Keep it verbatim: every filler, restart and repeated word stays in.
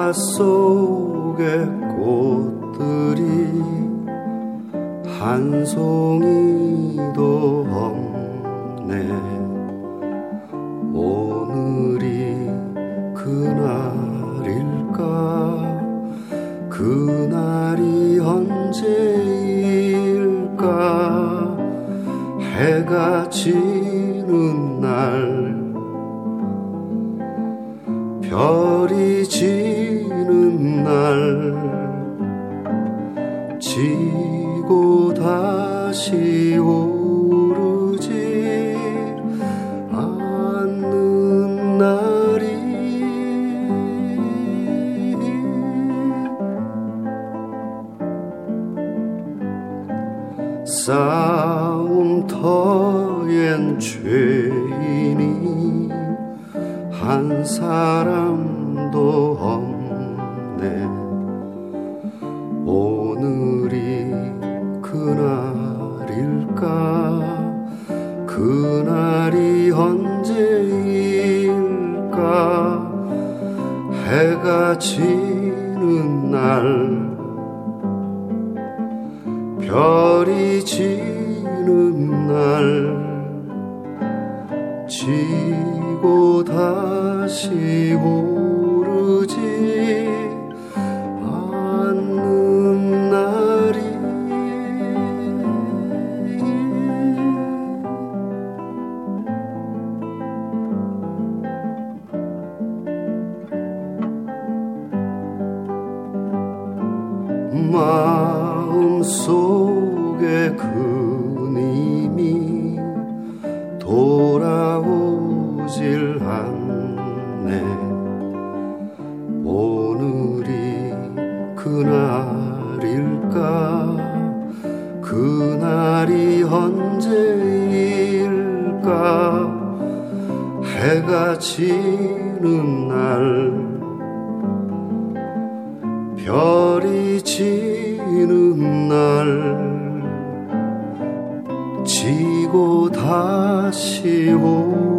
밭 속의 꽃들이 한 송이도 없네. 오늘이 그날일까? 그날이 언제일까? 해가 지는 날, 별이 지는 날, 지고 다시 오르지 않는 날이 싸움터엔 죄인이 한 사람도 없네. 오늘이 그날일까? 그날이 언제일까? 해가 지는 날, 별이 지는 날, 지고 다시 오르지 않는 날이 마음속에 그님이 돌아오질 않네. 오늘이 그날일까? 그날이 언제일까? 해가 지는 날, 별이 지는 날, 지고 다시 오